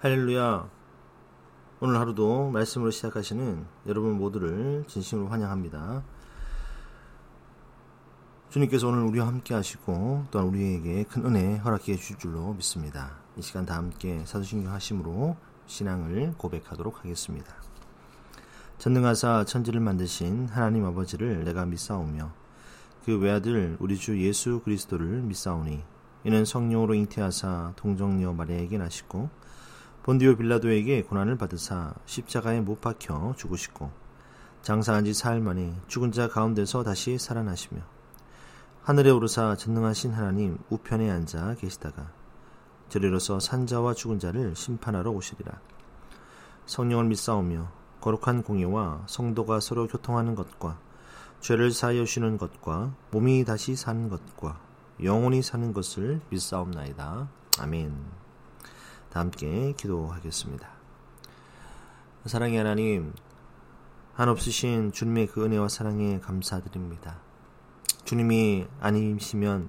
할렐루야. 오늘 하루도 말씀으로 시작하시는 여러분 모두를 진심으로 환영합니다. 주님께서 오늘 우리와 함께 하시고 또한 우리에게 큰 은혜 허락해 주실 줄로 믿습니다. 이 시간 다 함께 사도신경 하심으로 신앙을 고백하도록 하겠습니다. 전능하사 천지를 만드신 하나님 아버지를 내가 믿사오며 그 외아들 우리 주 예수 그리스도를 믿사오니 이는 성령으로 잉태하사 동정녀 마리아에게 나시고 본디오 빌라도에게 고난을 받으사 십자가에 못 박혀 죽으시고 장사한 지 사흘 만에 죽은 자 가운데서 다시 살아나시며 하늘에 오르사 전능하신 하나님 우편에 앉아 계시다가 저리로서 산자와 죽은 자를 심판하러 오시리라. 성령을 믿사오며 거룩한 공예와 성도가 서로 교통하는 것과 죄를 사하여 주시는 것과 몸이 다시 사는 것과 영원히 사는 것을 믿사옵나이다. 아멘. 다 함께 기도하겠습니다. 사랑의 하나님, 한없으신 주님의 그 은혜와 사랑에 감사드립니다. 주님이 아니시면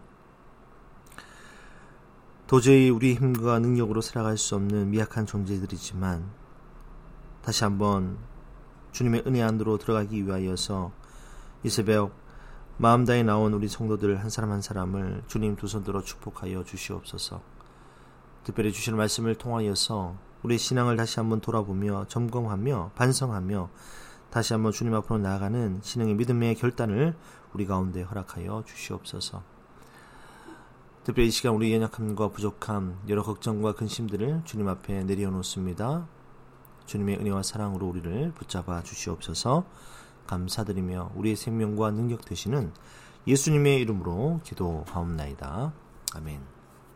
도저히 우리 힘과 능력으로 살아갈 수 없는 미약한 존재들이지만 다시 한번 주님의 은혜 안으로 들어가기 위하여서 이 새벽 마음 다해 나온 우리 성도들 한 사람 한 사람을 주님 두 손 들어 축복하여 주시옵소서. 특별히 주시는 말씀을 통하여서 우리의 신앙을 다시 한번 돌아보며 점검하며 반성하며 다시 한번 주님 앞으로 나아가는 신앙의 믿음의 결단을 우리 가운데 허락하여 주시옵소서. 특별히 이 시간 우리 연약함과 부족함, 여러 걱정과 근심들을 주님 앞에 내려놓습니다. 주님의 은혜와 사랑으로 우리를 붙잡아 주시옵소서. 감사드리며 우리의 생명과 능력 되시는 예수님의 이름으로 기도하옵나이다. 아멘.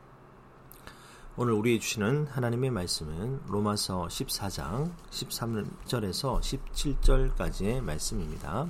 오늘 우리에게 주시는 하나님의 말씀은 로마서 14장 13절에서 17절까지의 말씀입니다.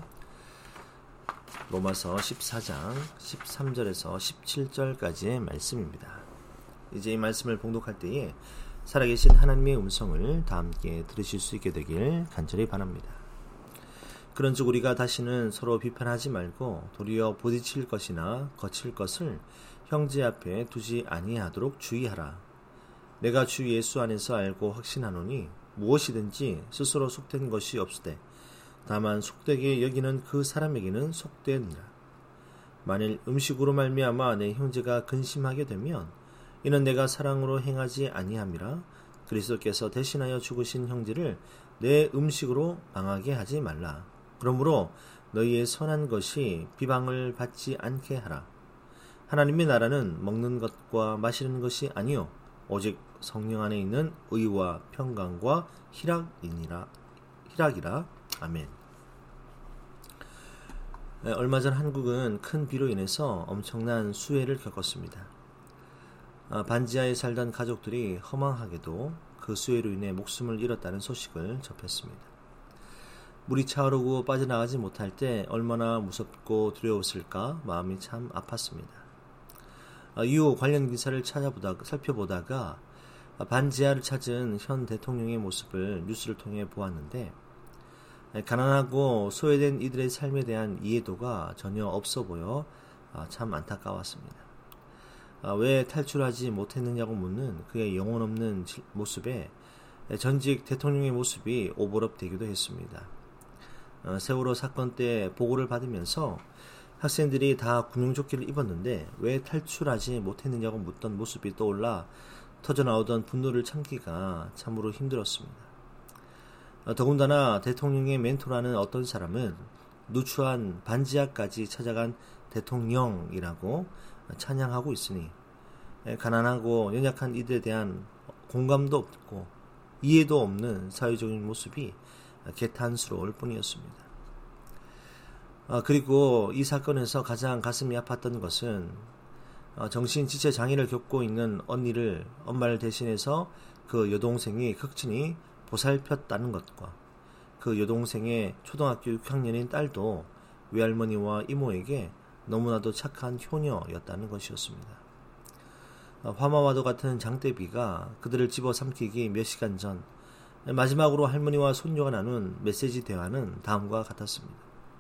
로마서 14장 13절에서 17절까지의 말씀입니다. 이제 이 말씀을 봉독할 때에 살아계신 하나님의 음성을 다 함께 들으실 수 있게 되길 간절히 바랍니다. 그런즉 우리가 다시는 서로 비판하지 말고 도리어 부딪힐 것이나 거칠 것을 형제 앞에 두지 아니하도록 주의하라. 내가 주 예수 안에서 알고 확신하노니 무엇이든지 스스로 속된 것이 없으되 다만 속되게 여기는 그 사람에게는 속되느니라. 만일 음식으로 말미암아 내 형제가 근심하게 되면 이는 내가 사랑으로 행하지 아니함이라. 그리스도께서 대신하여 죽으신 형제를 내 음식으로 망하게 하지 말라. 그러므로 너희의 선한 것이 비방을 받지 않게 하라. 하나님의 나라는 먹는 것과 마시는 것이 아니요 오직 성령 안에 있는 의와 평강과 희락이라. 아멘. 얼마 전 한국은 큰 비로 인해서 엄청난 수해를 겪었습니다. 반지하에 살던 가족들이 허망하게도 그 수해로 인해 목숨을 잃었다는 소식을 접했습니다. 물이 차오르고 빠져나가지 못할 때 얼마나 무섭고 두려웠을까 마음이 참 아팠습니다. 이후 관련 기사를 살펴보다가 반지하를 찾은 현 대통령의 모습을 뉴스를 통해 보았는데 가난하고 소외된 이들의 삶에 대한 이해도가 전혀 없어 보여 참 안타까웠습니다. 왜 탈출하지 못했느냐고 묻는 그의 영혼 없는 모습에 전직 대통령의 모습이 오버랩되기도 했습니다. 세월호 사건 때 보고를 받으면서 학생들이 다 구명조끼를 입었는데 왜 탈출하지 못했느냐고 묻던 모습이 떠올라 터져나오던 분노를 참기가 참으로 힘들었습니다. 더군다나 대통령의 멘토라는 어떤 사람은 누추한 반지하까지 찾아간 대통령이라고 찬양하고 있으니 가난하고 연약한 이들에 대한 공감도 없고 이해도 없는 사회적인 모습이 개탄스러울 뿐이었습니다. 그리고 이 사건에서 가장 가슴이 아팠던 것은 정신지체 장애를 겪고 있는 엄마를 대신해서 그 여동생이 극진히 보살폈다는 것과 그 여동생의 초등학교 6학년인 딸도 외할머니와 이모에게 너무나도 착한 효녀였다는 것이었습니다. 화마와도 같은 장대비가 그들을 집어삼키기 몇 시간 전 마지막으로 할머니와 손녀가 나눈 메시지 대화는 다음과 같았습니다.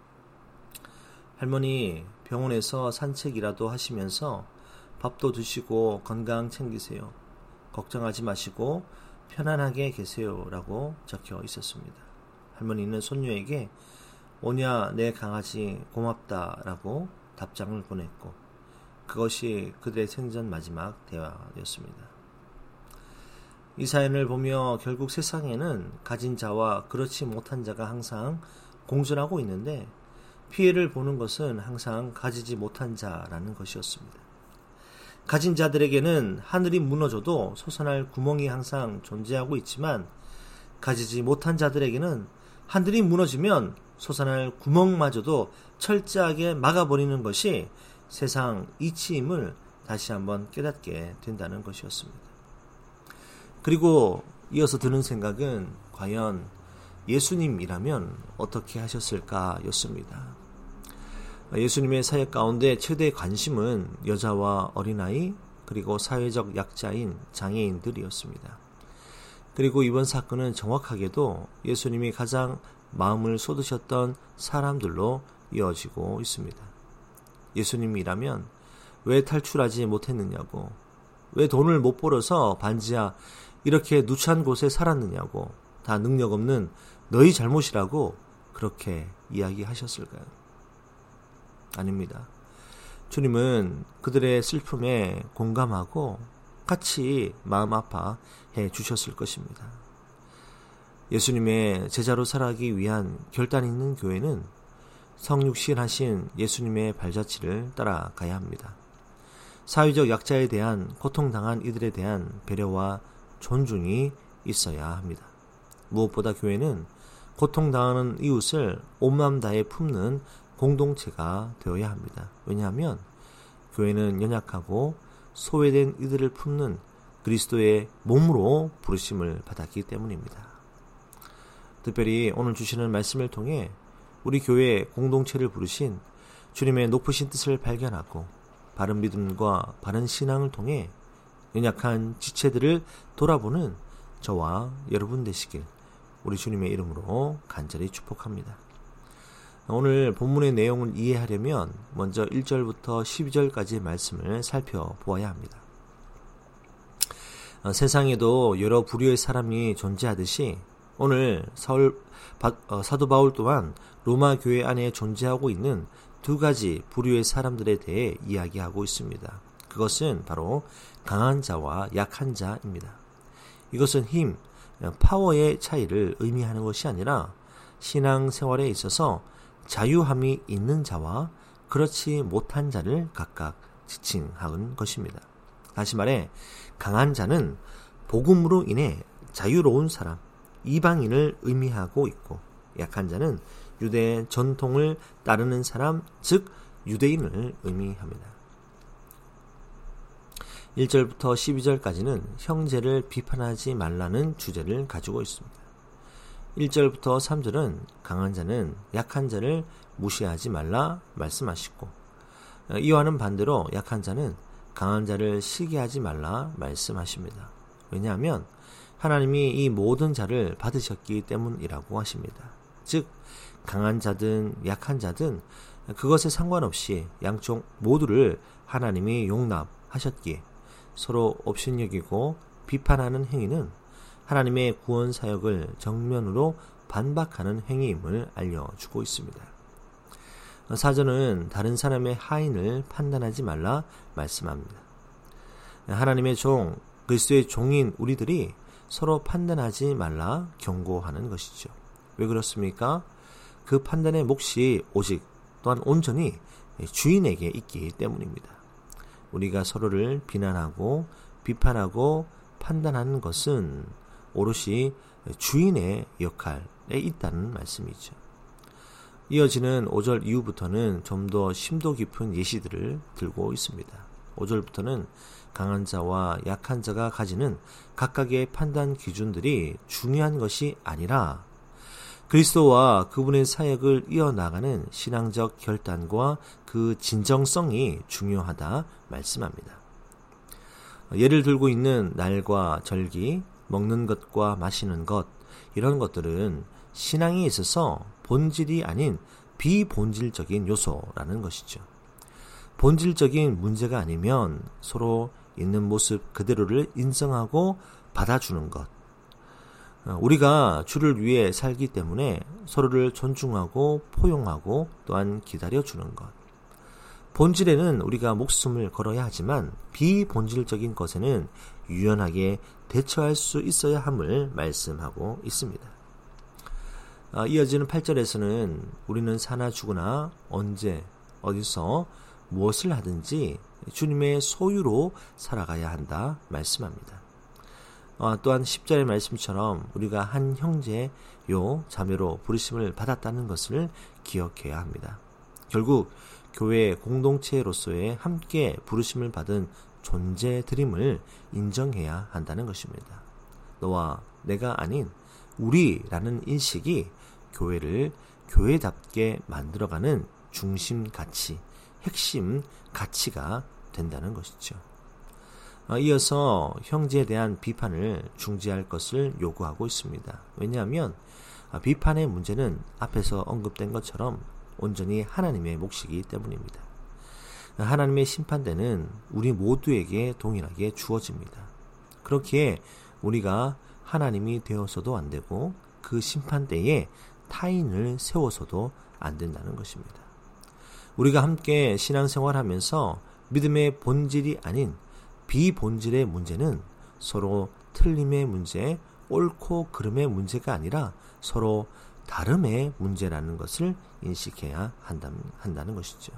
할머니, 병원에서 산책이라도 하시면서 밥도 드시고 건강 챙기세요. 걱정하지 마시고 편안하게 계세요라고 적혀 있었습니다. 할머니는 손녀에게 오냐 내 강아지 고맙다라고 답장을 보냈고 그것이 그들의 생전 마지막 대화였습니다. 이 사연을 보며 결국 세상에는 가진 자와 그렇지 못한 자가 항상 공존하고 있는데 피해를 보는 것은 항상 가지지 못한 자라는 것이었습니다. 가진 자들에게는 하늘이 무너져도 솟아날 구멍이 항상 존재하고 있지만 가지지 못한 자들에게는 하늘이 무너지면 솟아날 구멍마저도 철저하게 막아버리는 것이 세상 이치임을 다시 한번 깨닫게 된다는 것이었습니다. 그리고 이어서 드는 생각은 과연 예수님이라면 어떻게 하셨을까 였습니다. 예수님의 사역 가운데 최대의 관심은 여자와 어린아이 그리고 사회적 약자인 장애인들이었습니다. 그리고 이번 사건은 정확하게도 예수님이 가장 마음을 쏟으셨던 사람들로 이어지고 있습니다. 예수님이라면 왜 탈출하지 못했느냐고, 왜 돈을 못 벌어서 반지하 이렇게 누추한 곳에 살았느냐고, 다 능력 없는 너희 잘못이라고 그렇게 이야기하셨을까요? 아닙니다. 주님은 그들의 슬픔에 공감하고 같이 마음 아파해 주셨을 것입니다. 예수님의 제자로 살아가기 위한 결단 있는 교회는 성육신하신 예수님의 발자취를 따라가야 합니다. 사회적 약자에 대한 고통당한 이들에 대한 배려와 존중이 있어야 합니다. 무엇보다 교회는 고통당하는 이웃을 온마음 다해 품는 공동체가 되어야 합니다. 왜냐하면 교회는 연약하고 소외된 이들을 품는 그리스도의 몸으로 부르심을 받았기 때문입니다. 특별히 오늘 주시는 말씀을 통해 우리 교회 공동체를 부르신 주님의 높으신 뜻을 발견하고 바른 믿음과 바른 신앙을 통해 연약한 지체들을 돌아보는 저와 여러분 되시길 우리 주님의 이름으로 간절히 축복합니다. 오늘 본문의 내용을 이해하려면 먼저 1절부터 12절까지의 말씀을 살펴보아야 합니다. 세상에도 여러 부류의 사람이 존재하듯이 오늘 사도 바울 또한 로마 교회 안에 존재하고 있는 두 가지 부류의 사람들에 대해 이야기하고 있습니다. 그것은 바로 강한 자와 약한 자입니다. 이것은 힘, 파워의 차이를 의미하는 것이 아니라 신앙생활에 있어서 자유함이 있는 자와 그렇지 못한 자를 각각 지칭하는 것입니다. 다시 말해 강한 자는 복음으로 인해 자유로운 사람, 이방인을 의미하고 있고 약한 자는 유대 전통을 따르는 사람, 즉 유대인을 의미합니다. 1절부터 12절까지는 형제를 비판하지 말라는 주제를 가지고 있습니다. 1절부터 3절은 강한 자는 약한 자를 무시하지 말라 말씀하시고 이와는 반대로 약한 자는 강한 자를 시기하지 말라 말씀하십니다. 왜냐하면 하나님이 이 모든 자를 받으셨기 때문이라고 하십니다. 즉 강한 자든 약한 자든 그것에 상관없이 양쪽 모두를 하나님이 용납하셨기에 서로 업신여기고 비판하는 행위는 하나님의 구원 사역을 정면으로 반박하는 행위임을 알려주고 있습니다. 4절은 다른 사람의 하인을 판단하지 말라 말씀합니다. 하나님의 종, 그리스도의 종인 우리들이 서로 판단하지 말라 경고하는 것이죠. 왜 그렇습니까? 그 판단의 몫이 오직 또한 온전히 주인에게 있기 때문입니다. 우리가 서로를 비난하고 비판하고 판단하는 것은 오롯이 주인의 역할에 있다는 말씀이죠. 이어지는 5절 이후부터는 좀 더 심도 깊은 예시들을 들고 있습니다. 5절부터는 강한 자와 약한 자가 가지는 각각의 판단 기준들이 중요한 것이 아니라 그리스도와 그분의 사역을 이어나가는 신앙적 결단과 그 진정성이 중요하다 말씀합니다. 예를 들고 있는 날과 절기, 먹는 것과 마시는 것, 이런 것들은 신앙에 있어서 본질이 아닌 비본질적인 요소라는 것이죠. 본질적인 문제가 아니면 서로 있는 모습 그대로를 인정하고 받아주는 것, 우리가 주를 위해 살기 때문에 서로를 존중하고 포용하고 또한 기다려주는 것. 본질에는 우리가 목숨을 걸어야 하지만 비본질적인 것에는 유연하게 대처할 수 있어야 함을 말씀하고 있습니다. 이어지는 8절에서는 우리는 사나 죽으나 언제 어디서 무엇을 하든지 주님의 소유로 살아가야 한다 말씀합니다. 또한 10절의 말씀처럼 우리가 한 형제요 자매로 부르심을 받았다는 것을 기억해야 합니다. 결국 교회 공동체로서의 함께 부르심을 받은 존재들임을 인정해야 한다는 것입니다. 너와 내가 아닌 우리라는 인식이 교회를 교회답게 만들어가는 중심 가치, 핵심 가치가 된다는 것이죠. 이어서 형제에 대한 비판을 중지할 것을 요구하고 있습니다. 왜냐하면 비판의 문제는 앞에서 언급된 것처럼 온전히 하나님의 몫이기 때문입니다. 하나님의 심판대는 우리 모두에게 동일하게 주어집니다. 그렇기에 우리가 하나님이 되어서도 안 되고 그 심판대에 타인을 세워서도 안 된다는 것입니다. 우리가 함께 신앙생활하면서 믿음의 본질이 아닌 비본질의 문제는 서로 틀림의 문제, 옳고 그름의 문제가 아니라 서로 다름의 문제라는 것을 인식해야 한다는 것이죠.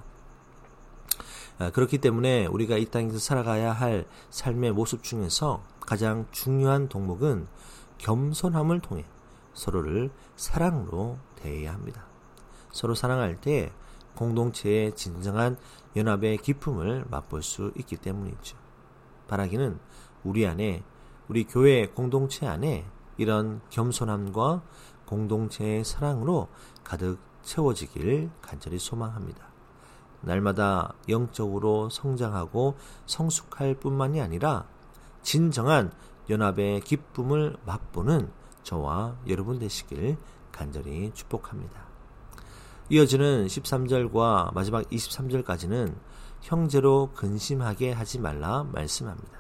그렇기 때문에 우리가 이 땅에서 살아가야 할 삶의 모습 중에서 가장 중요한 덕목은 겸손함을 통해 서로를 사랑으로 대해야 합니다. 서로 사랑할 때 공동체의 진정한 연합의 기쁨을 맛볼 수 있기 때문이죠. 바라기는 우리 안에, 우리 교회 공동체 안에 이런 겸손함과 공동체의 사랑으로 가득 채워지길 간절히 소망합니다. 날마다 영적으로 성장하고 성숙할 뿐만이 아니라 진정한 연합의 기쁨을 맛보는 저와 여러분 되시길 간절히 축복합니다. 이어지는 13절과 마지막 23절까지는 형제로 근심하게 하지 말라 말씀합니다.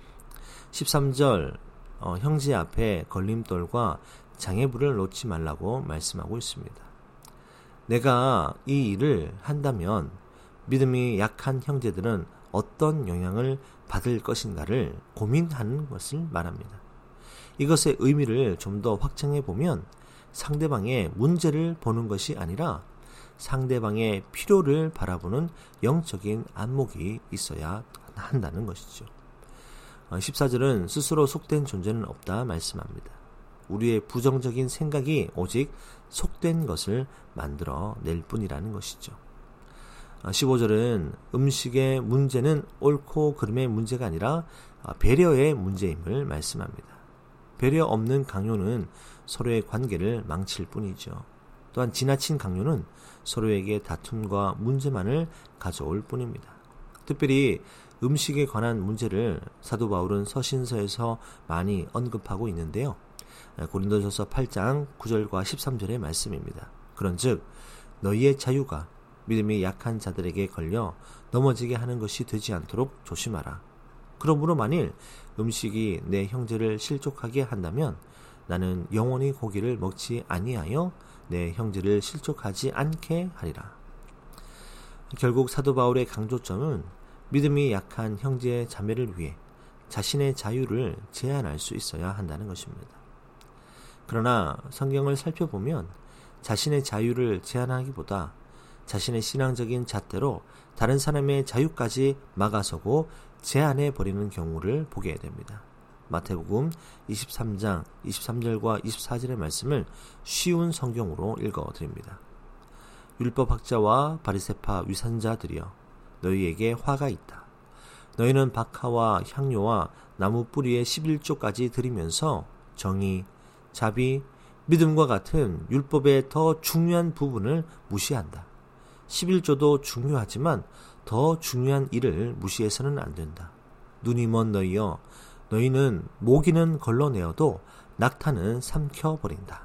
13절 형제 앞에 걸림돌과 장애물을 놓지 말라고 말씀하고 있습니다. 내가 이 일을 한다면 믿음이 약한 형제들은 어떤 영향을 받을 것인가를 고민하는 것을 말합니다. 이것의 의미를 좀 더 확장해 보면 상대방의 문제를 보는 것이 아니라 상대방의 필요를 바라보는 영적인 안목이 있어야 한다는 것이죠. 14절은 스스로 속된 존재는 없다 말씀합니다. 우리의 부정적인 생각이 오직 속된 것을 만들어 낼 뿐이라는 것이죠. 15절은 음식의 문제는 옳고 그름의 문제가 아니라 배려의 문제임을 말씀합니다. 배려 없는 강요는 서로의 관계를 망칠 뿐이죠. 또한 지나친 강요는 서로에게 다툼과 문제만을 가져올 뿐입니다. 특별히 음식에 관한 문제를 사도 바울은 서신서에서 많이 언급하고 있는데요. 고린도전서 8장 9절과 13절의 말씀입니다. 그런즉 너희의 자유가 믿음이 약한 자들에게 걸려 넘어지게 하는 것이 되지 않도록 조심하라. 그러므로 만일 음식이 내 형제를 실족하게 한다면 나는 영원히 고기를 먹지 아니하여 내 형제를 실족하지 않게 하리라. 결국 사도 바울의 강조점은 믿음이 약한 형제 자매를 위해 자신의 자유를 제한할 수 있어야 한다는 것입니다. 그러나 성경을 살펴보면 자신의 자유를 제한하기보다 자신의 신앙적인 잣대로 다른 사람의 자유까지 막아서고 제한해버리는 경우를 보게 됩니다. 마태복음 23장 23절과 24절의 말씀을 쉬운 성경으로 읽어드립니다. 율법학자와 바리새파 위선자들이여 너희에게 화가 있다. 너희는 박하와 향료와 나무 뿌리에 11조까지 드리면서 정의, 자비, 믿음과 같은 율법의 더 중요한 부분을 무시한다. 11조도 중요하지만 더 중요한 일을 무시해서는 안 된다. 눈이 먼 너희여 너희는 모기는 걸러내어도 낙타는 삼켜버린다.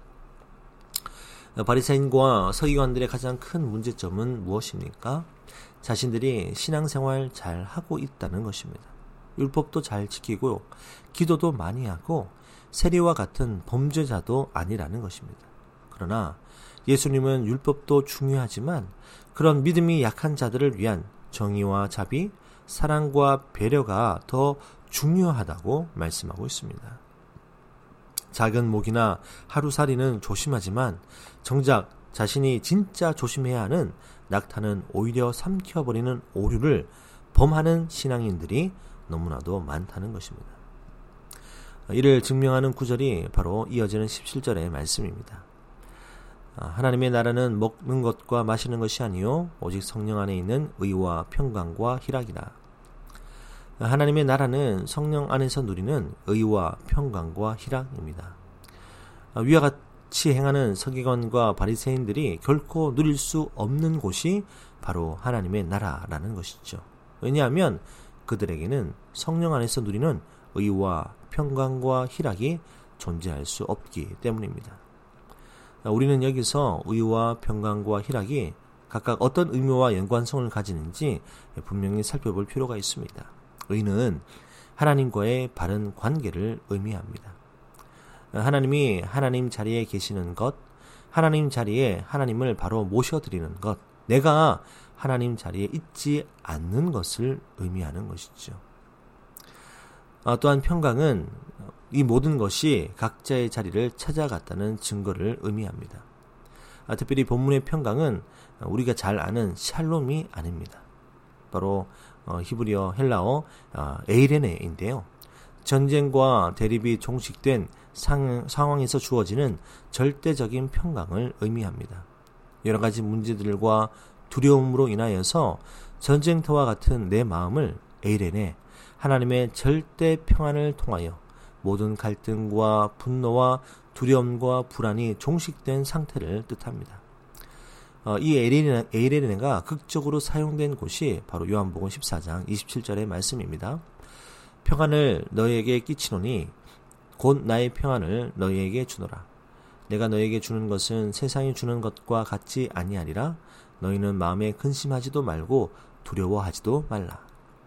바리새인과 서기관들의 가장 큰 문제점은 무엇입니까? 자신들이 신앙생활 잘 하고 있다는 것입니다. 율법도 잘 지키고 기도도 많이 하고 세리와 같은 범죄자도 아니라는 것입니다. 그러나 예수님은 율법도 중요하지만 그런 믿음이 약한 자들을 위한 정의와 자비, 사랑과 배려가 더 중요하다고 말씀하고 있습니다. 작은 모기나 하루살이는 조심하지만 정작 자신이 진짜 조심해야 하는 낙타는 오히려 삼켜버리는 오류를 범하는 신앙인들이 너무나도 많다는 것입니다. 이를 증명하는 구절이 바로 이어지는 17절의 말씀입니다. 하나님의 나라는 먹는 것과 마시는 것이 아니요 오직 성령 안에 있는 의와 평강과 희락이라. 하나님의 나라는 성령 안에서 누리는 의와 평강과 희락입니다. 위와 같이 행하는 서기관과 바리새인들이 결코 누릴 수 없는 곳이 바로 하나님의 나라라는 것이죠. 왜냐하면 그들에게는 성령 안에서 누리는 의와 평강과 희락이 존재할 수 없기 때문입니다. 우리는 여기서 의와 평강과 희락이 각각 어떤 의미와 연관성을 가지는지 분명히 살펴볼 필요가 있습니다. 의는 하나님과의 바른 관계를 의미합니다. 하나님이 하나님 자리에 계시는 것, 하나님 자리에 하나님을 바로 모셔드리는 것, 내가 하나님 자리에 있지 않는 것을 의미하는 것이죠. 또한 평강은 이 모든 것이 각자의 자리를 찾아갔다는 증거를 의미합니다. 특별히 본문의 평강은 우리가 잘 아는 샬롬이 아닙니다. 바로 히브리어, 헬라어 에이레네인데요. 전쟁과 대립이 종식된 상황에서 주어지는 절대적인 평강을 의미합니다. 여러 가지 문제들과 두려움으로 인하여서 전쟁터와 같은 내 마음을 에이레네, 하나님의 절대 평안을 통하여 모든 갈등과 분노와 두려움과 불안이 종식된 상태를 뜻합니다. 이 에이레네가 극적으로 사용된 곳이 바로 요한복음 14장 27절의 말씀입니다. 평안을 너희에게 끼치노니 곧 나의 평안을 너희에게 주노라. 내가 너희에게 주는 것은 세상이 주는 것과 같지 아니하리라. 너희는 마음에 근심하지도 말고 두려워하지도 말라.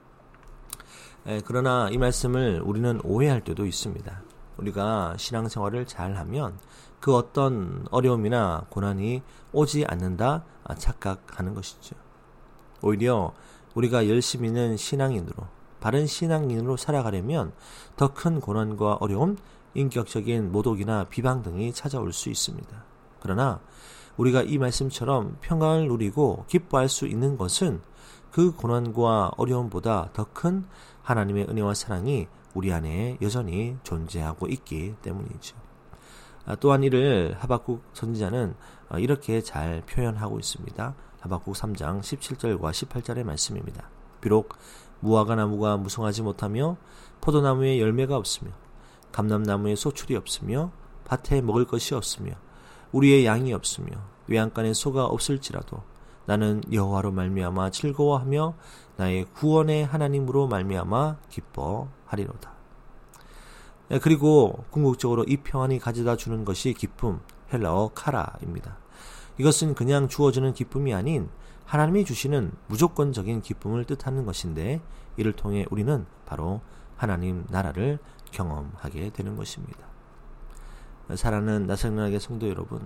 그러나 이 말씀을 우리는 오해할 때도 있습니다. 우리가 신앙생활을 잘하면 그 어떤 어려움이나 고난이 오지 않는다 착각하는 것이죠. 오히려 우리가 열심히 있는 신앙인으로, 바른 신앙인으로 살아가려면 더 큰 고난과 어려움, 인격적인 모독이나 비방 등이 찾아올 수 있습니다. 그러나 우리가 이 말씀처럼 평강을 누리고 기뻐할 수 있는 것은 그 고난과 어려움보다 더 큰 하나님의 은혜와 사랑이 우리 안에 여전히 존재하고 있기 때문이죠. 또한 이를 하박국 선지자는 이렇게 잘 표현하고 있습니다. 하박국 3장 17절과 18절의 말씀입니다. 비록 무화과 나무가 무성하지 못하며 포도나무에 열매가 없으며 감람나무에 소출이 없으며 밭에 먹을 것이 없으며 우리의 양이 없으며 외양간에 소가 없을지라도 나는 여호와로 말미암아 즐거워하며 나의 구원의 하나님으로 말미암아 기뻐하리로다. 그리고 궁극적으로 이 평안이 가져다 주는 것이 기쁨, 헬라어 카라입니다. 이것은 그냥 주어지는 기쁨이 아닌 하나님이 주시는 무조건적인 기쁨을 뜻하는 것인데 이를 통해 우리는 바로 하나님 나라를 경험하게 되는 것입니다. 사랑하는 나사랑하게 성도 여러분,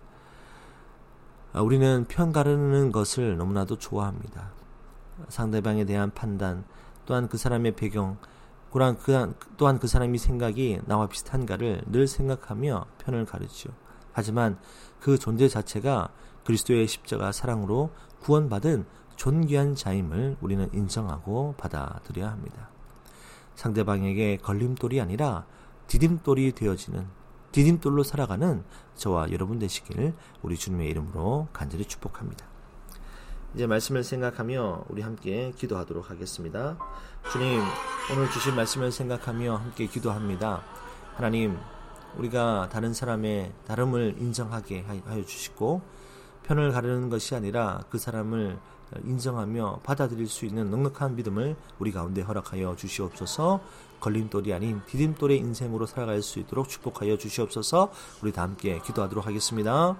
우리는 편 가르는 것을 너무나도 좋아합니다. 상대방에 대한 판단, 또한 그 사람의 배경, 또한 그 사람이 생각이 나와 비슷한가를 늘 생각하며 편을 가르치죠. 하지만 그 존재 자체가 그리스도의 십자가 사랑으로 구원받은 존귀한 자임을 우리는 인정하고 받아들여야 합니다. 상대방에게 걸림돌이 아니라 디딤돌이 되어지는, 디딤돌로 살아가는 저와 여러분 되시길 우리 주님의 이름으로 간절히 축복합니다. 이제 말씀을 생각하며 우리 함께 기도하도록 하겠습니다. 주님, 오늘 주신 말씀을 생각하며 함께 기도합니다. 하나님, 우리가 다른 사람의 다름을 인정하게 하여 주시고 편을 가르는 것이 아니라 그 사람을 인정하며 받아들일 수 있는 넉넉한 믿음을 우리 가운데 허락하여 주시옵소서. 걸림돌이 아닌 디딤돌의 인생으로 살아갈 수 있도록 축복하여 주시옵소서. 우리 다 함께 기도하도록 하겠습니다.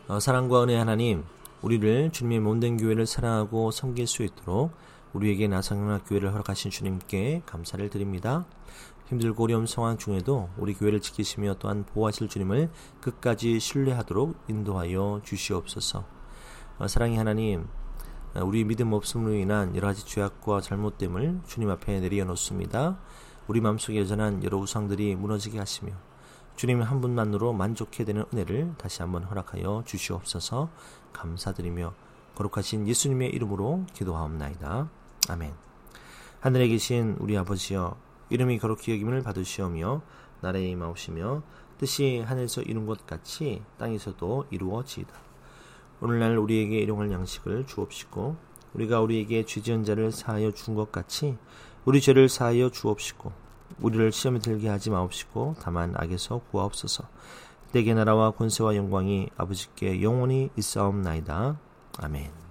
사랑과 은혜 하나님, 우리를 주님의 몸된 교회를 사랑하고 섬길 수 있도록 우리에게 나상연합 교회를 허락하신 주님께 감사를 드립니다. 힘들고 어려운 상황 중에도 우리 교회를 지키시며 또한 보호하실 주님을 끝까지 신뢰하도록 인도하여 주시옵소서. 사랑의 하나님, 우리 믿음 없음으로 인한 여러 가지 죄악과 잘못됨을 주님 앞에 내려놓습니다. 우리 마음속에 여전한 여러 우상들이 무너지게 하시며 주님 한 분만으로 만족해야 되는 은혜를 다시 한번 허락하여 주시옵소서. 감사드리며 거룩하신 예수님의 이름으로 기도하옵나이다. 아멘. 하늘에 계신 우리 아버지여, 이름이 거룩히 여김을 받으시오며 나라의 임하옵시며 뜻이 하늘에서 이룬 것 같이 땅에서도 이루어지이다. 오늘날 우리에게 일용할 양식을 주옵시고 우리가 우리에게 죄지은 자를 사하여 준 것 같이 우리 죄를 사하여 주옵시고 우리를 시험에 들게 하지 마옵시고 다만 악에서 구하옵소서. 내게 나라와 권세와 영광이 아버지께 영원히 있사옵나이다. 아멘.